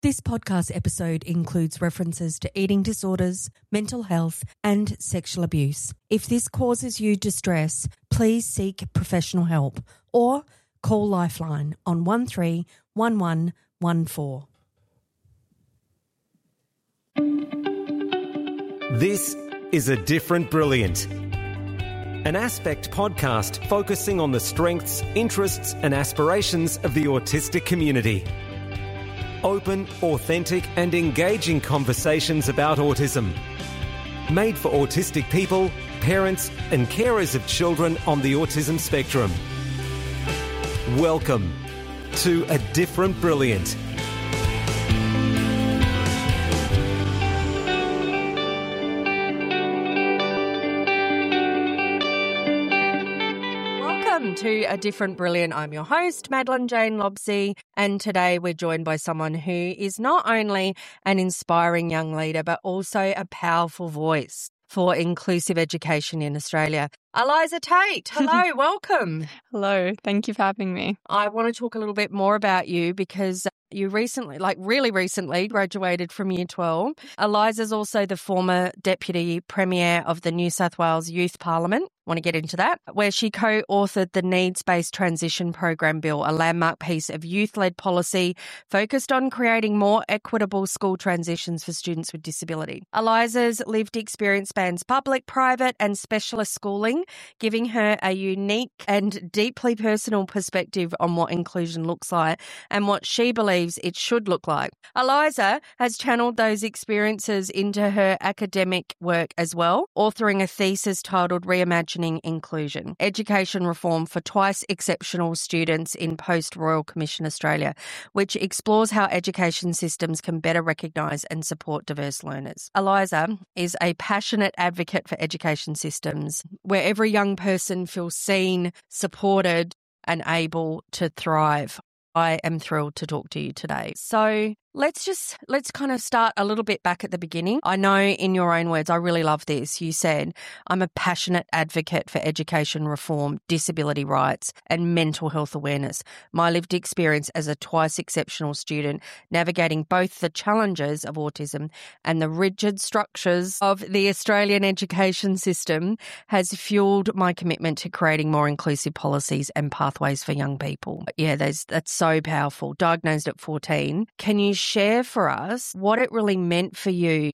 This podcast episode includes references to eating disorders, mental health, and sexual abuse. If this causes you distress, please seek professional help or call Lifeline on 131114. This is A Different Brilliant, an Aspect podcast focusing on the strengths, interests, and aspirations of the autistic community. Open, authentic, and engaging conversations about autism. Made for autistic people, parents, and carers of children on the autism spectrum. Welcome to A Different Brilliant. Welcome to A Different Brilliant. I'm your host, Madeline Jane Lobsey, and today we're joined by someone who is not only an inspiring young leader, but also a powerful voice for inclusive education in Australia. Eliza Tate, hello, welcome. Hello, thank you for having me. I want to talk a little bit more about you because you recently, really recently, graduated from Year 12. Eliza's also the former Deputy Premier of the New South Wales Youth Parliament. Want to get into that, where she co-authored the Needs-Based Transition Program Bill, a landmark piece of youth-led policy focused on creating more equitable school transitions for students with disability. Eliza's lived experience spans public, private and specialist schooling, giving her a unique and deeply personal perspective on what inclusion looks like and what she believes it should look like. Eliza has channeled those experiences into her academic work as well, authoring a thesis titled Reimagining Inclusion, Education Reform for Twice Exceptional Students in Post-Royal Commission Australia, which explores how education systems can better recognise and support diverse learners. Eliza is a passionate advocate for education systems where every young person feels seen, supported and able to thrive. I am thrilled to talk to you today. So let's kind of start a little bit back at the beginning. I know in your own words, I really love this. You said, I'm a passionate advocate for education reform, disability rights and mental health awareness. My lived experience as a twice exceptional student navigating both the challenges of autism and the rigid structures of the Australian education system has fueled my commitment to creating more inclusive policies and pathways for young people. Yeah, that's so powerful. Diagnosed at 14. Can you share for us what it really meant for you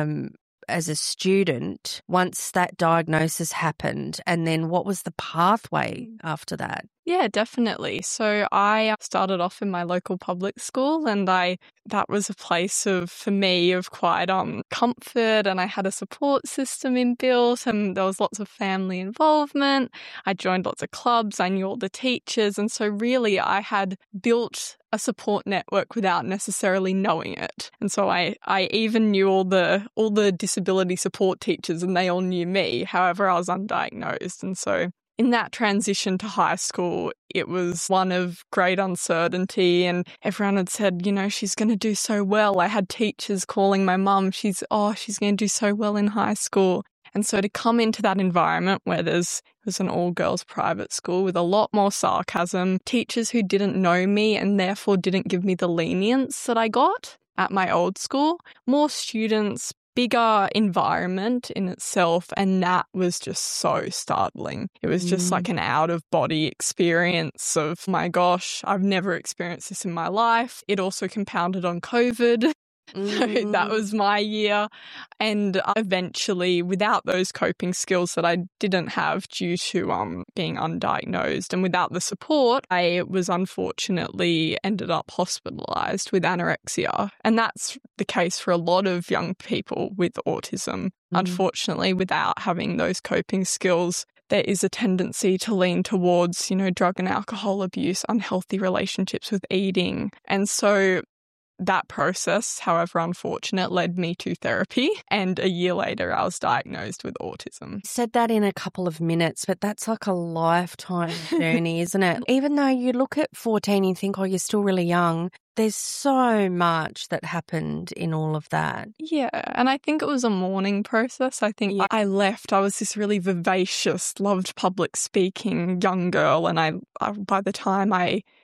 as a student once that diagnosis happened, and then what was the pathway after that? Yeah, definitely. So I started off in my local public school, and that was a place for me of quite comfort, and I had a support system inbuilt, and there was lots of family involvement. I joined lots of clubs, I knew all the teachers, and so really I had built a support network without necessarily knowing it. And so I even knew all the disability support teachers, and they all knew me. However, I was undiagnosed, and so in that transition to high school, it was one of great uncertainty, and everyone had said, she's going to do so well. I had teachers calling my mum, she's going to do so well in high school. And so to come into that environment where it was an all-girls private school with a lot more sarcasm, teachers who didn't know me and therefore didn't give me the lenience that I got at my old school, more students, bigger environment in itself, and that was just so startling. It was just like an out-of-body experience of, my gosh, I've never experienced this in my life. It also compounded on COVID. So that was my year. And eventually, without those coping skills that I didn't have due to being undiagnosed and without the support, I was unfortunately ended up hospitalised with anorexia. And that's the case for a lot of young people with autism. Unfortunately, without having those coping skills, there is a tendency to lean towards, drug and alcohol abuse, unhealthy relationships with eating. And so that process, however unfortunate, led me to therapy, and a year later I was diagnosed with autism. You said that in a couple of minutes, but that's like a lifetime journey, isn't it? Even though you look at 14 and think, you're still really young, there's so much that happened in all of that. Yeah, and I think it was a mourning process. I think I left. I was this really vivacious, loved public speaking young girl, and by the time I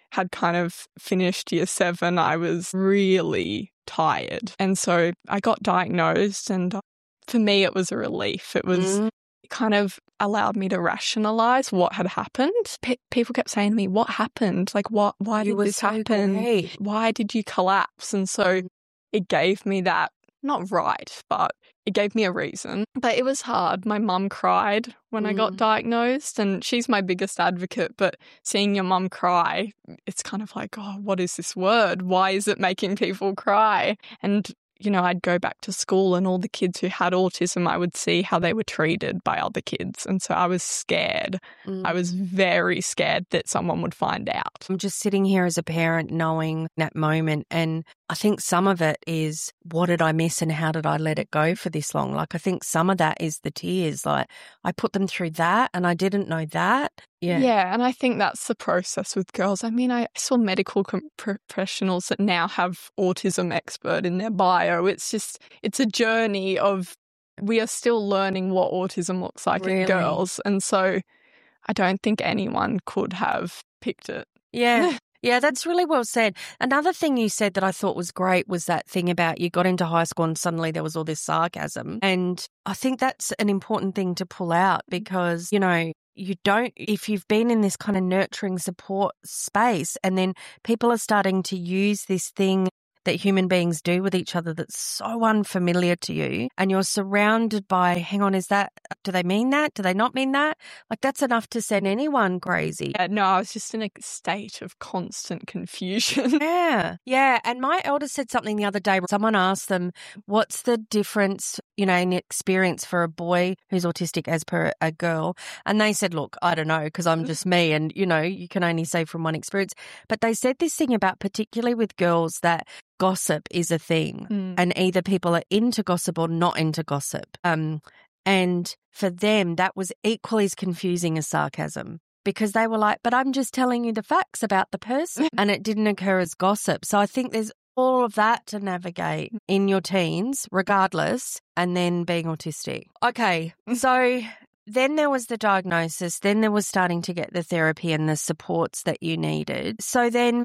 had kind of finished year 7, I was really tired. And so I got diagnosed, and for me, it was a relief. It was it kind of allowed me to rationalize what had happened. People kept saying to me, what happened? Like, why did this happen? Great. Why did you collapse? And so it gave me that, not right, but it gave me a reason. But it was hard. My mum cried when I got diagnosed, and she's my biggest advocate. But seeing your mum cry, it's kind of like, oh, what is this word? Why is it making people cry? And you know, I'd go back to school and all the kids who had autism, I would see how they were treated by other kids. And so I was scared. I was very scared that someone would find out. I'm just sitting here as a parent knowing that moment. And I think some of it is, what did I miss and how did I let it go for this long? Like, I think some of that is the tears. Like, I put them through that and I didn't know that. Yeah, and I think that's the process with girls. I mean, I saw medical professionals that now have autism expert in their bio. It's a journey of, we are still learning what autism looks like in girls. And so I don't think anyone could have picked it. Yeah. Yeah, that's really well said. Another thing you said that I thought was great was that thing about you got into high school and suddenly there was all this sarcasm. And I think that's an important thing to pull out because, you know, if you've been in this kind of nurturing support space and then people are starting to use this thing that human beings do with each other that's so unfamiliar to you, and you're surrounded by, hang on, do they mean that? Do they not mean that? Like, that's enough to send anyone crazy. No, I was just in a state of constant confusion. Yeah. And my eldest said something the other day. Someone asked them, what's the difference, you know, in experience for a boy who's autistic as per a girl? And they said, look, I don't know, because I'm just me. And, you know, you can only say from one experience. But they said this thing about, particularly with girls, that gossip is a thing and either people are into gossip or not into gossip. And for them, that was equally as confusing as sarcasm because they were like, but I'm just telling you the facts about the person and it didn't occur as gossip. So I think there's all of that to navigate in your teens, regardless, and then being autistic. Okay, so then there was the diagnosis, then there was starting to get the therapy and the supports that you needed. So then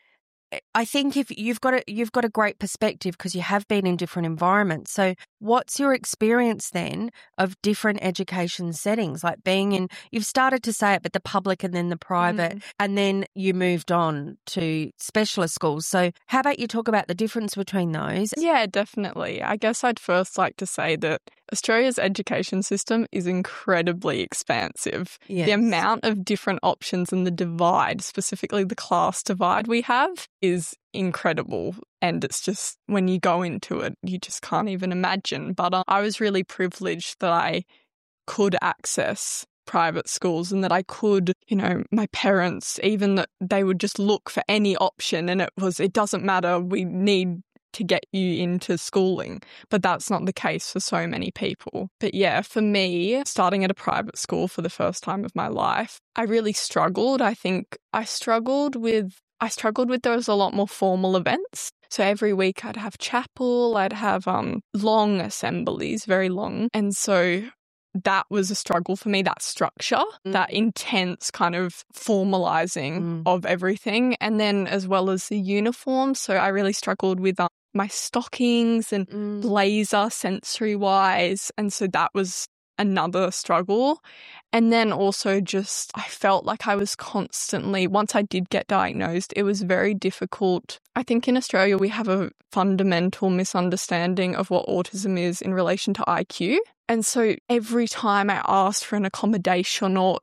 I think if you've got a great perspective because you have been in different environments. So what's your experience then of different education settings, like being in, you've started to say it, but the public and then the private, and then you moved on to specialist schools. So how about you talk about the difference between those? Yeah, definitely. I guess I'd first like to say that Australia's education system is incredibly expansive. Yes. The amount of different options and the divide, specifically the class divide we have, is incredible. And it's just, when you go into it, you just can't even imagine. But I was really privileged that I could access private schools and that I could, you know, my parents, even that they would just look for any option and it doesn't matter, we need to get you into schooling. But that's not the case for so many people. But yeah, for me, starting at a private school for the first time of my life, I really struggled. I think I struggled with there was a lot more formal events. So every week I'd have chapel, I'd have long assemblies, very long. And so that was a struggle for me, that structure, that intense kind of formalizing of everything. And then as well as the uniform. So I really struggled with my stockings and blazer sensory-wise. And so that was another struggle. And then also just, I felt like I was constantly, once I did get diagnosed, it was very difficult. I think in Australia we have a fundamental misunderstanding of what autism is in relation to IQ. And so every time I asked for an accommodation or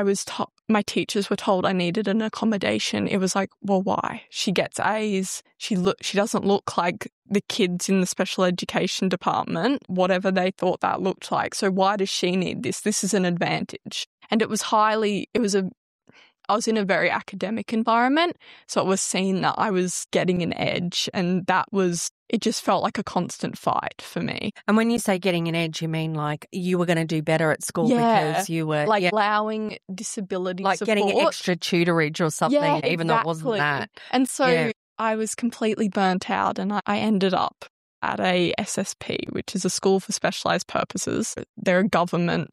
my teachers were told I needed an accommodation, it was like, well, why? She gets A's. She doesn't look like the kids in the special education department, whatever they thought that looked like. So why does she need this? This is an advantage. And I was in a very academic environment, so it was seen that I was getting an edge, and it just felt like a constant fight for me. And when you say getting an edge, you mean like you were going to do better at school because you were... Like allowing disability like support. Getting extra tutorage or something, even though it wasn't that. And so I was completely burnt out, and I ended up at a SSP, which is a school for specialised purposes. They're a government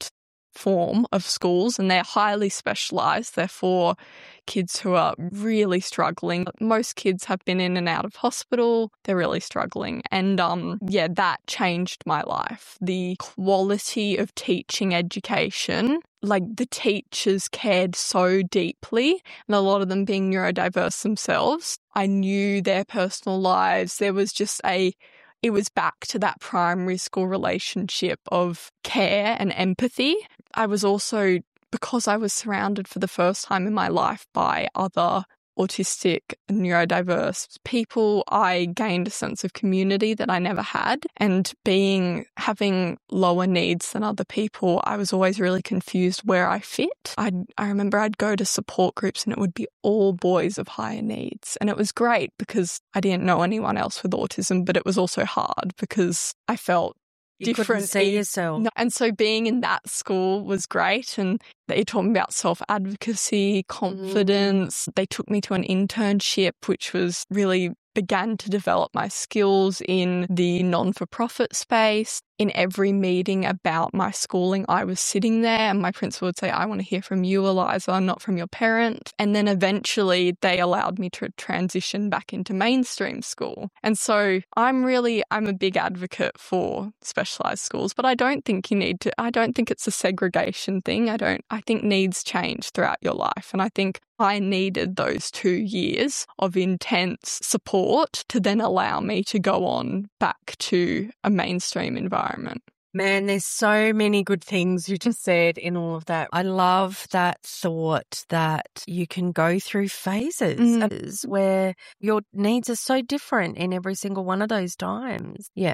form of schools, and they're highly specialised. They're for kids who are really struggling. Most kids have been in and out of hospital. They're really struggling. And that changed my life. The quality of teaching education, like the teachers cared so deeply, and a lot of them being neurodiverse themselves. I knew their personal lives. There was just it was back to that primary school relationship of care and empathy. I was also, because I was surrounded for the first time in my life by other autistic, neurodiverse people, I gained a sense of community that I never had. And having lower needs than other people, I was always really confused where I fit. I remember I'd go to support groups and it would be all boys of higher needs. And it was great because I didn't know anyone else with autism, but it was also hard because I felt you different. Couldn't see yourself. And so being in that school was great. And they taught me about self-advocacy, confidence. They took me to an internship, which was really began to develop my skills in the non-for-profit space. In every meeting about my schooling, I was sitting there and my principal would say, I want to hear from you, Eliza, not from your parent. And then eventually they allowed me to transition back into mainstream school. And so I'm a big advocate for specialised schools, but I don't think it's a segregation thing. I think needs change throughout your life. And I think I needed those 2 years of intense support to then allow me to go on back to a mainstream environment. Man, there's so many good things you just said in all of that. I love that thought that you can go through phases where your needs are so different in every single one of those times. Yeah.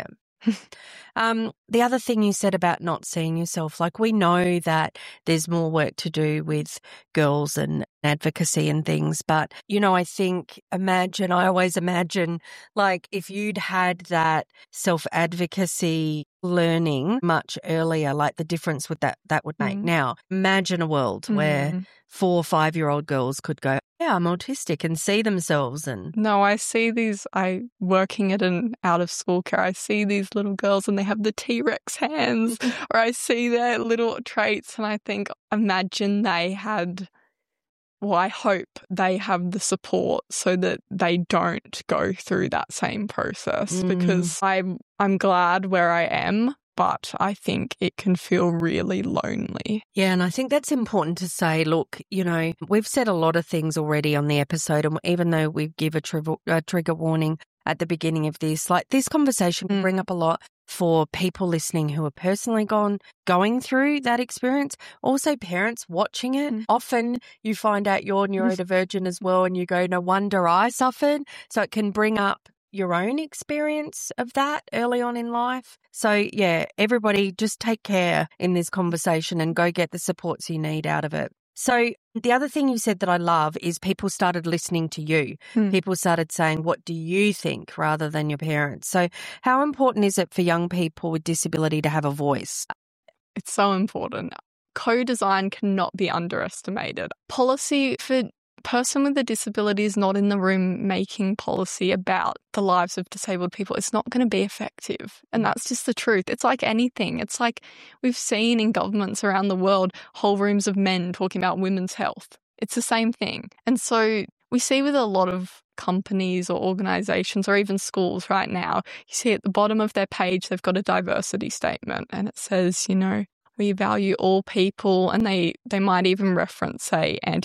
The other thing you said about not seeing yourself, like we know that there's more work to do with girls and advocacy and things, but, I always imagine like if you'd had that self-advocacy learning much earlier, like the difference with that would make. Now, imagine a world where 4 or 5-year-old girls could go, yeah, I'm autistic and see themselves. And no, I see working at an out of school care, I see these little girls and they have the T-Rex hands or I see their little traits and I think, imagine they had, I hope they have the support so that they don't go through that same process because I'm glad where I am, but I think it can feel really lonely. Yeah, and I think that's important to say. Look, we've said a lot of things already on the episode, and even though we give a trigger warning at the beginning of this, like this conversation will bring up a lot for people listening who are personally going through that experience. Also, parents watching it. Often you find out you're neurodivergent as well, and you go, no wonder I suffered. So it can bring up your own experience of that early on in life. So yeah, everybody just take care in this conversation and go get the supports you need out of it. So the other thing you said that I love is people started listening to you. People started saying, what do you think, rather than your parents? So how important is it for young people with disability to have a voice? It's so important. Co-design cannot be underestimated. Policy for person with a disability is not in the room making policy about the lives of disabled people. It's not going to be effective. And that's just the truth. It's like anything. It's like we've seen in governments around the world, whole rooms of men talking about women's health. It's the same thing. And so we see with a lot of companies or organizations or even schools right now, you see at the bottom of their page, they've got a diversity statement and it says, we value all people, and they might even reference, say, the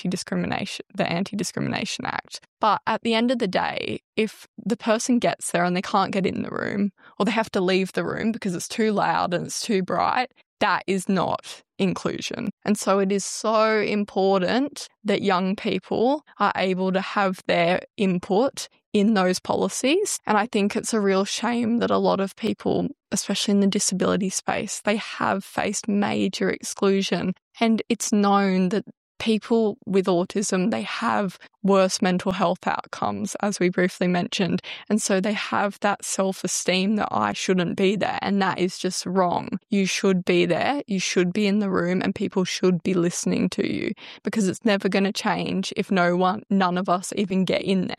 Anti-Discrimination Act. But at the end of the day, if the person gets there and they can't get in the room or they have to leave the room because it's too loud and it's too bright, that is not inclusion. And so it is so important that young people are able to have their input in those policies. And I think it's a real shame that a lot of people, especially in the disability space, they have faced major exclusion. And it's known that people with autism, they have worse mental health outcomes, as we briefly mentioned. And so they have that self-esteem that I shouldn't be there. And that is just wrong. You should be there. You should be in the room and people should be listening to you because it's never going to change if none of us even get in there.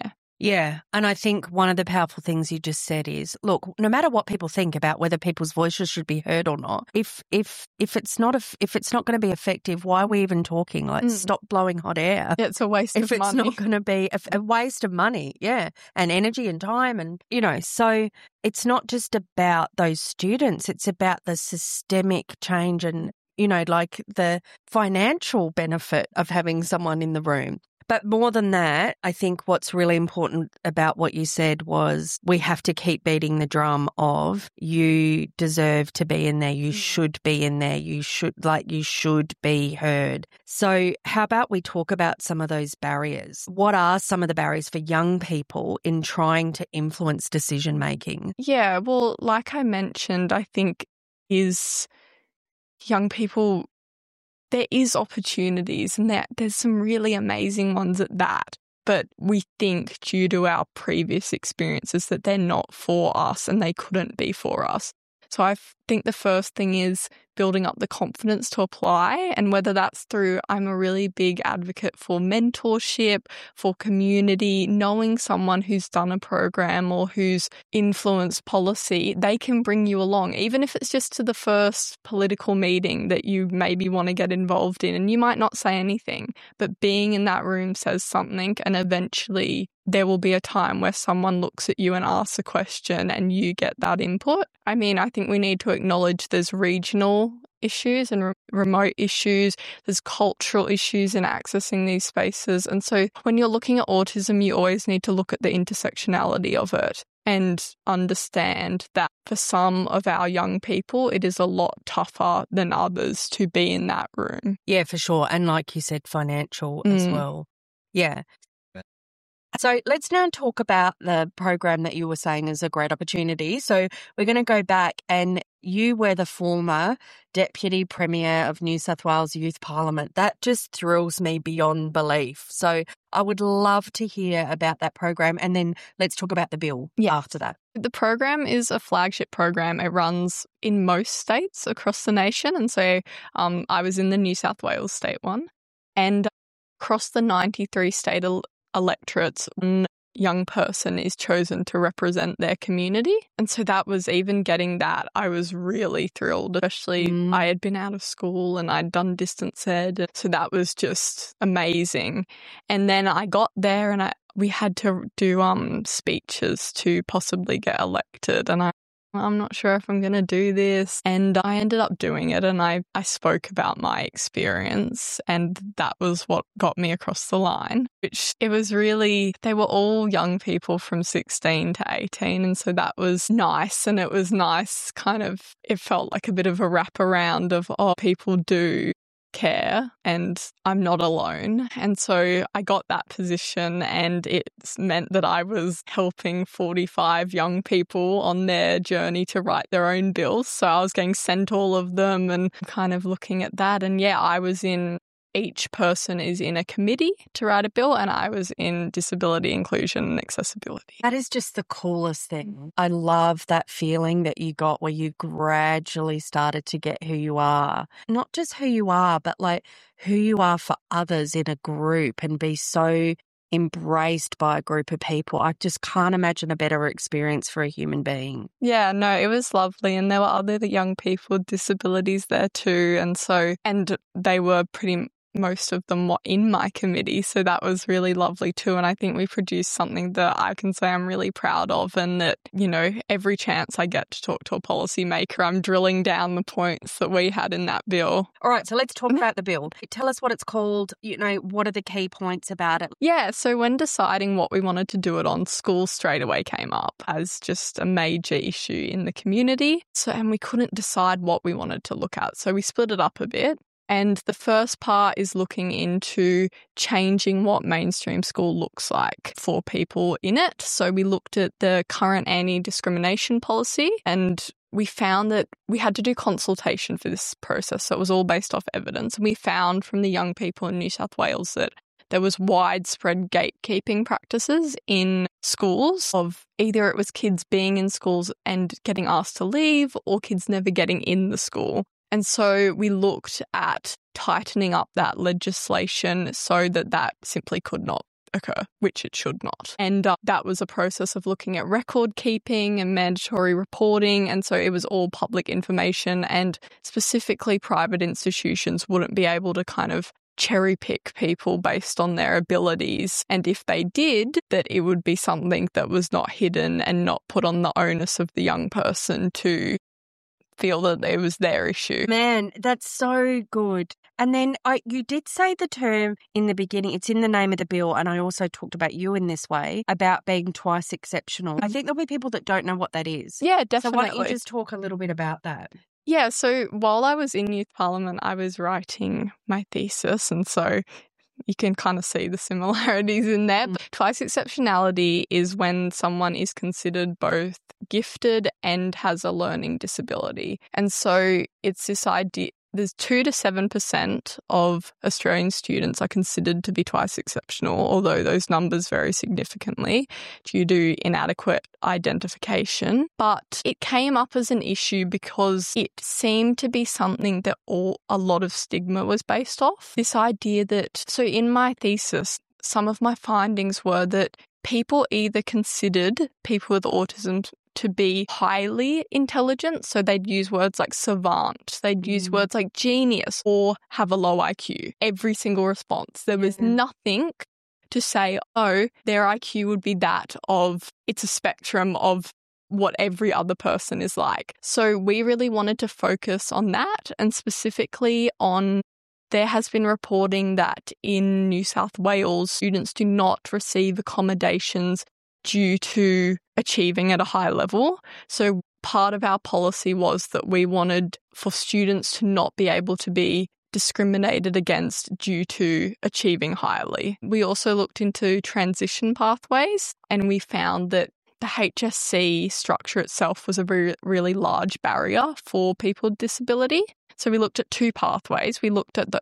Yeah. And I think one of the powerful things you just said is, look, no matter what people think about whether people's voices should be heard or not, if it's not going to be effective, why are we even talking? Like, stop blowing hot air. It's a waste of money. If it's not going to be a waste of money, yeah, and energy and time and, so it's not just about those students, it's about the systemic change and, like the financial benefit of having someone in the room. But more than that, I think what's really important about what you said was we have to keep beating the drum of you deserve to be in there. You should be in there. You should be heard. So how about we talk about some of those barriers? What are some of the barriers for young people in trying to influence decision making? Yeah, well, like I mentioned, I think is young people, there is opportunities and there's some really amazing ones at that. But we think due to our previous experiences that they're not for us and they couldn't be for us. So I think the first thing is building up the confidence to apply, and whether that's through, I'm a really big advocate for mentorship, for community, knowing someone who's done a program or who's influenced policy, they can bring you along, even if it's just to the first political meeting that you maybe want to get involved in. And you might not say anything, but being in that room says something, and eventually there will be a time where someone looks at you and asks a question and you get that input. I mean, I think we need to acknowledge there's regional issues and remote issues. There's cultural issues in accessing these spaces. And so when you're looking at autism, you always need to look at the intersectionality of it and understand that for some of our young people, it is a lot tougher than others to be in that room. Yeah, for sure. And like you said, financial as well. Yeah. So let's now talk about the program that you were saying is a great opportunity. So we're going to go back, and you were the former Deputy Premier of New South Wales Youth Parliament. That just thrills me beyond belief. So I would love to hear about that program, and then let's talk about the bill after that. The program is a flagship program. It runs in most states across the nation. And so I was in the New South Wales state one, and across the 93 state electorates, one young person is chosen to represent their community. And so that was, even getting that, I was really thrilled, especially I had been out of school and I'd done distance ed. So that was just amazing. And then I got there and we had to do speeches to possibly get elected. And I'm not sure if I'm going to do this. And I ended up doing it, and I spoke about my experience, and that was what got me across the line, which it was really, they were all young people from 16 to 18. And so that was nice. And it was nice, kind of, it felt like a bit of a wraparound of, people do care and I'm not alone. And so I got that position, and it meant that I was helping 45 young people on their journey to write their own bills. So I was getting sent all of them and kind of looking at that. And I was in, each person is in a committee to write a bill, and I was in disability, inclusion and accessibility. That is just the coolest thing. I love that feeling that you got where you gradually started to get who you are. Not just who you are, but like who you are for others in a group, and be so embraced by a group of people. I just can't imagine a better experience for a human being. Yeah, no, it was lovely. And there were other young people with disabilities there too. And they were most of them were in my committee. So that was really lovely too. And I think we produced something that I can say I'm really proud of, and that, every chance I get to talk to a policymaker, I'm drilling down the points that we had in that bill. All right, so let's talk about the bill. Tell us what it's called. What are the key points about it? Yeah, so when deciding what we wanted to do it on, schools straight away came up as just a major issue in the community. And we couldn't decide what we wanted to look at. So we split it up a bit. And the first part is looking into changing what mainstream school looks like for people in it. So we looked at the current anti-discrimination policy, and we found that we had to do consultation for this process. So it was all based off evidence. And we found from the young people in New South Wales that there was widespread gatekeeping practices in schools, of either it was kids being in schools and getting asked to leave, or kids never getting in the school. And so we looked at tightening up that legislation so that simply could not occur, which it should not. And that was a process of looking at record keeping and mandatory reporting. And so it was all public information, and specifically private institutions wouldn't be able to kind of cherry pick people based on their abilities. And if they did, that it would be something that was not hidden and not put on the onus of the young person to feel that it was their issue. Man, that's so good. And then you did say the term in the beginning, it's in the name of the bill, and I also talked about you in this way, about being twice exceptional. I think there'll be people that don't know what that is. Yeah, definitely. So why don't you just talk a little bit about that? Yeah, so while I was in Youth Parliament, I was writing my thesis, and so you can kind of see the similarities in there. Twice exceptionality is when someone is considered both gifted and has a learning disability. And so it's this idea, there's 2 to 7% of Australian students are considered to be twice exceptional, although those numbers vary significantly due to inadequate identification. But it came up as an issue because it seemed to be something that a lot of stigma was based off. This idea that, so in my thesis, some of my findings were that people either considered people with autism to be highly intelligent, so they'd use words like savant, they'd use words like genius, or have a low IQ. Every single response. There was nothing to say, oh, their IQ would be that of, it's a spectrum of what every other person is like. So we really wanted to focus on that, and specifically on, there has been reporting that in New South Wales, students do not receive accommodations due to achieving at a high level. So part of our policy was that we wanted for students to not be able to be discriminated against due to achieving highly. We also looked into transition pathways, and we found that the HSC structure itself was a really large barrier for people with disability. So we looked at 2 pathways. We looked at the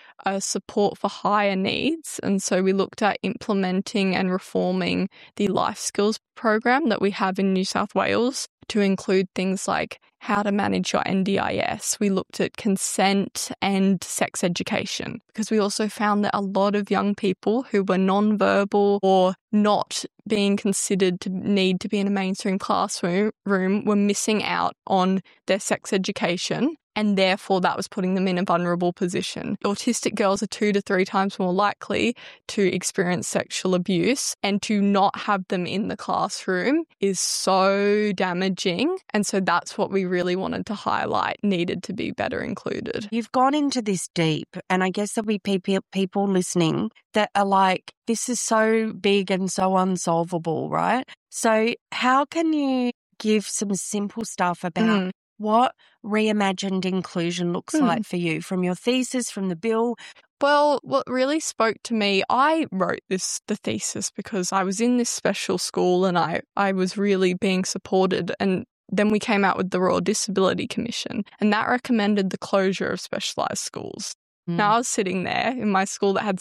support for higher needs, and so we looked at implementing and reforming the life skills program that we have in New South Wales to include things like how to manage your NDIS. We looked at consent and sex education, because we also found that a lot of young people who were non-verbal or not being considered to need to be in a mainstream classroom were missing out on their sex education, and therefore that was putting them in a vulnerable position. Autistic girls are 2 to 3 times more likely to experience sexual abuse, and to not have them in the classroom is so damaging. And so that's what we really wanted to highlight needed to be better included. You've gone into this deep, and I guess there'll be people listening that are like, this is so big and so unsolvable, right? So how can you give some simple stuff about what reimagined inclusion looks like for you, from your thesis, from the bill? Well, what really spoke to me, I wrote the thesis because I was in this special school and I was really being supported, and then we came out with the Royal Disability Commission, and that recommended the closure of specialised schools. Now I was sitting there in my school that had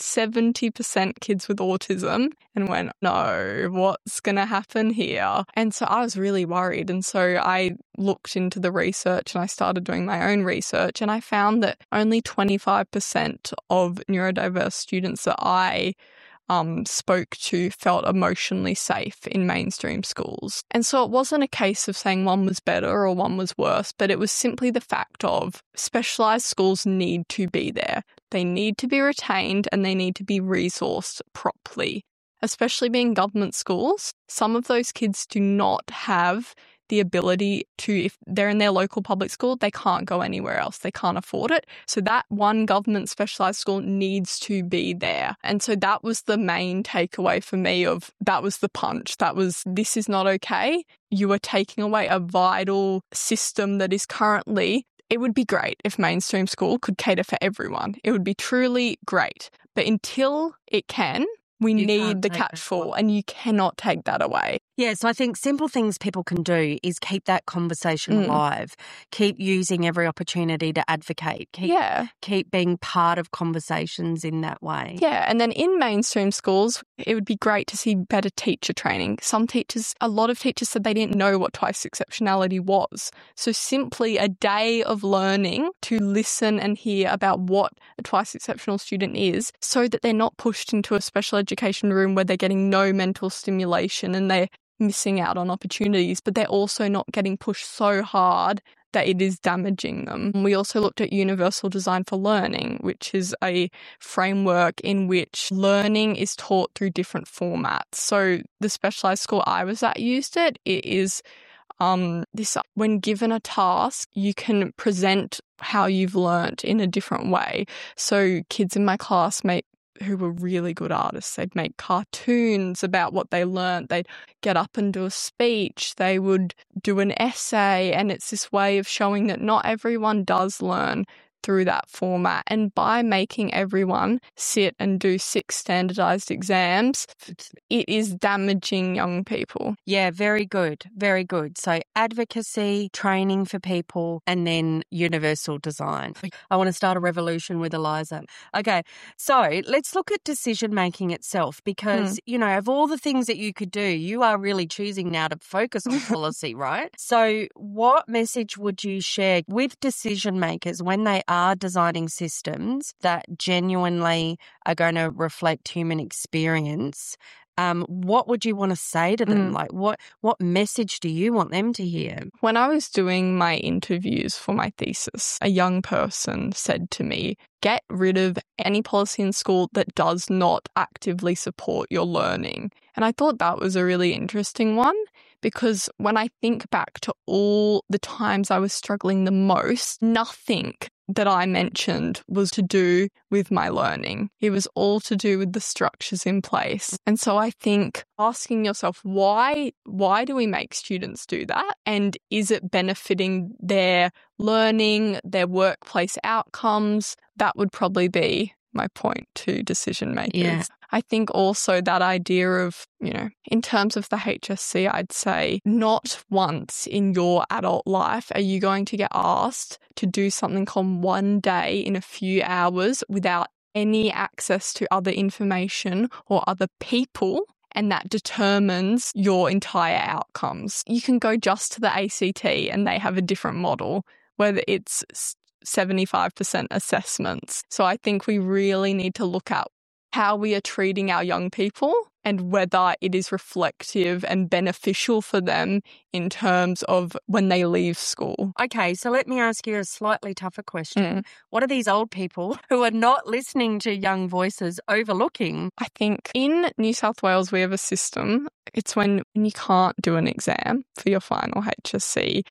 70% kids with autism and went, no, what's going to happen here? And so I was really worried. And so I looked into the research and I started doing my own research, and I found that only 25% of neurodiverse students that I spoke to felt emotionally safe in mainstream schools. And so it wasn't a case of saying one was better or one was worse, but it was simply the fact of specialised schools need to be there. They need to be retained and they need to be resourced properly. Especially being government schools, some of those kids do not have the ability to, if they're in their local public school, they can't go anywhere else. They can't afford it. So that one government specialised school needs to be there. And so that was the main takeaway for me of, that was the punch. That was, this is not okay. You are taking away a vital system that is currently, it would be great if mainstream school could cater for everyone. It would be truly great. But until it can, we need the catchful, and you cannot take that away. Yeah, so I think simple things people can do is keep that conversation alive, keep using every opportunity to advocate, keep being part of conversations in that way. Yeah, and then in mainstream schools, it would be great to see better teacher training. A lot of teachers said they didn't know what twice exceptionality was. So simply a day of learning to listen and hear about what a twice exceptional student is, so that they're not pushed into a special education room where they're getting no mental stimulation and they're missing out on opportunities, but they're also not getting pushed so hard that it is damaging them. We also looked at Universal Design for Learning, which is a framework in which learning is taught through different formats. So the specialised school I was at used it. It is when given a task, you can present how you've learnt in a different way. So kids in my class who were really good artists, they'd make cartoons about what they learnt. They'd get up and do a speech. They would do an essay. And it's this way of showing that not everyone does learn through that format. And by making everyone sit and do 6 standardized exams, it is damaging young people. Yeah, very good. Very good. So advocacy, training for people, and then universal design. I want to start a revolution with Eliza. Okay, so let's look at decision-making itself because, of all the things that you could do, you are really choosing now to focus on policy, right? So what message would you share with decision makers when they are designing systems that genuinely are going to reflect human experience? What would you want to say to them? Like, what message do you want them to hear? When I was doing my interviews for my thesis, a young person said to me, get rid of any policy in school that does not actively support your learning. And I thought that was a really interesting one, because when I think back to all the times I was struggling the most, nothing that I mentioned was to do with my learning. It was all to do with the structures in place. And so I think asking yourself, why do we make students do that? And is it benefiting their learning, their workplace outcomes? That would probably be my point to decision makers. Yeah. I think also that idea of, in terms of the HSC, I'd say not once in your adult life are you going to get asked to do something on one day in a few hours without any access to other information or other people, and that determines your entire outcomes. You can go just to the ACT and they have a different model, whether it's 75% assessments. So I think we really need to look at how we are treating our young people and whether it is reflective and beneficial for them in terms of when they leave school. Okay, so let me ask you a slightly tougher question. What are these old people who are not listening to young voices overlooking? I think in New South Wales we have a system. It's when you can't do an exam for your final HSC.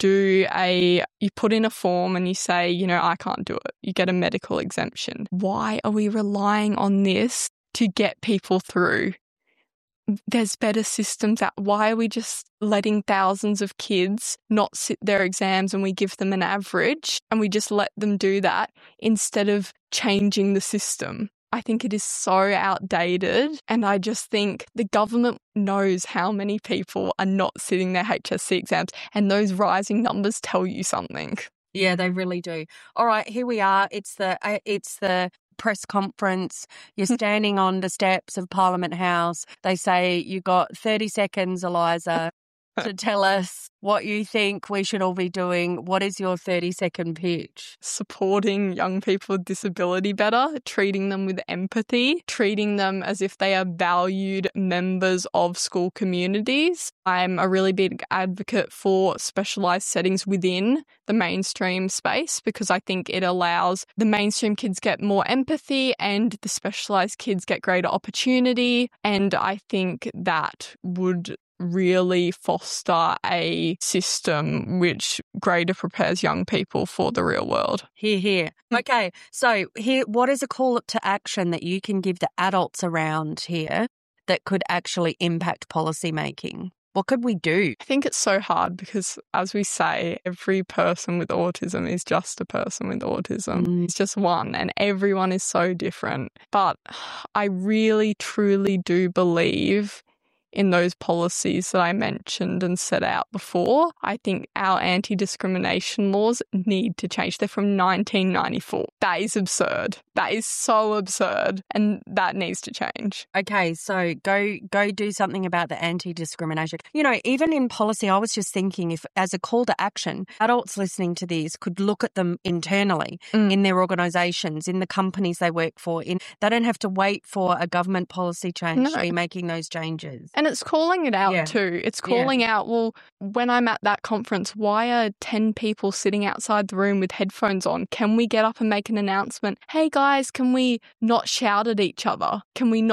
You put in a form and you say, I can't do it. You get a medical exemption. Why are we relying on this to get people through? There's better systems out. Why are we just letting thousands of kids not sit their exams and we give them an average and we just let them do that instead of changing the system? I think it is so outdated, and I just think the government knows how many people are not sitting their HSC exams, and those rising numbers tell you something. Yeah, they really do. All right, here we are. It's the press conference. You're standing on the steps of Parliament House. They say you got 30 seconds, Eliza, to tell us what you think we should all be doing. What is your 30-second pitch? Supporting young people with disability better, treating them with empathy, treating them as if they are valued members of school communities. I'm a really big advocate for specialised settings within the mainstream space because I think it allows the mainstream kids get more empathy and the specialised kids get greater opportunity. And I think that would really foster a system which greater prepares young people for the real world. Hear, hear. Okay, so here, what is a call to action that you can give the adults around here that could actually impact policy making? What could we do? I think it's so hard because, as we say, every person with autism is just a person with autism. It's just one, and everyone is so different. But I really, truly do believe in those policies that I mentioned and set out before. I think our anti-discrimination laws need to change. They're from 1994. That is absurd. That is so absurd, and that needs to change. Okay, so go do something about the anti-discrimination. You know, even in policy, I was just thinking if, as a call to action, adults listening to this could look at them internally in their organisations, in the companies they work for. They don't have to wait for a government policy change to be making those changes. And it's calling it out too. It's calling out, well, when I'm at that conference, why are 10 people sitting outside the room with headphones on? Can we get up and make an announcement? Hey guys, can we not shout at each other? Can we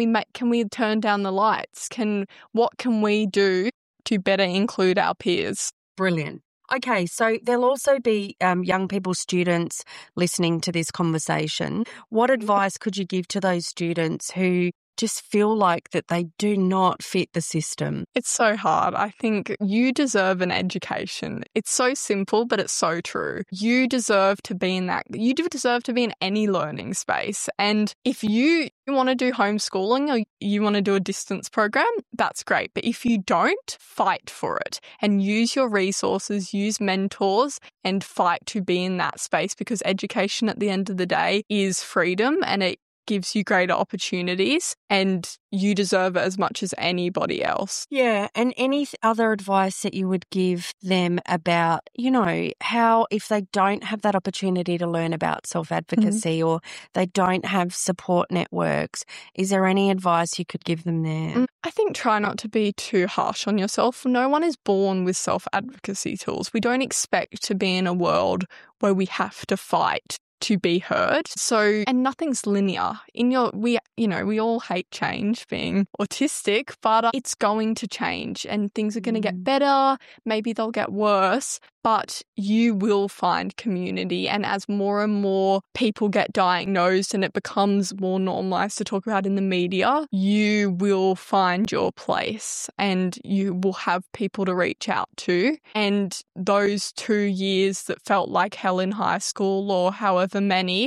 turn down the lights? What can we do to better include our peers? Brilliant. Okay, so there'll also be young people, students listening to this conversation. What advice could you give to those students who just feel like that they do not fit the system? It's so hard. I think you deserve an education. It's so simple, but it's so true. You deserve to be in that. You deserve to be in any learning space. And if you want to do homeschooling or you want to do a distance program, that's great. But if you don't, fight for it and use your resources, use mentors and fight to be in that space, because education at the end of the day is freedom and it gives you greater opportunities, and you deserve it as much as anybody else. Yeah, and any other advice that you would give them about, you know, how if they don't have that opportunity to learn about self-advocacy or they don't have support networks, is there any advice you could give them there? I think try not to be too harsh on yourself. No one is born with self-advocacy tools. We don't expect to be in a world where we have to fight to be heard. So, and nothing's linear. We all hate change, being autistic, but it's going to change and things are going to get better. Maybe they'll get worse, but you will find community. And as more and more people get diagnosed and it becomes more normalized to talk about in the media, you will find your place and you will have people to reach out to. And those 2 years that felt like hell in high school or however many,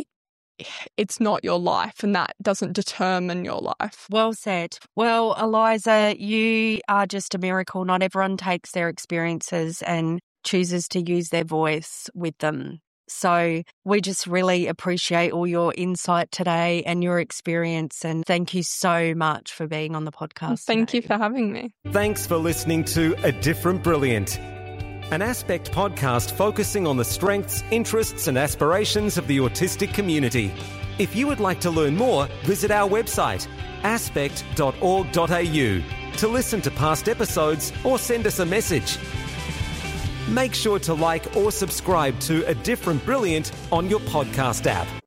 it's not your life, and that doesn't determine your life. Well said. Well, Eliza, you are just a miracle. Not everyone takes their experiences and chooses to use their voice with them. So we just really appreciate all your insight today and your experience, and thank you so much for being on the podcast. Thank you for having me. Thanks for listening to A Different Brilliant, an Aspect podcast focusing on the strengths, interests and aspirations of the autistic community. If you would like to learn more, visit our website, aspect.org.au, to listen to past episodes or send us a message. Make sure to like or subscribe to A Different Brilliant on your podcast app.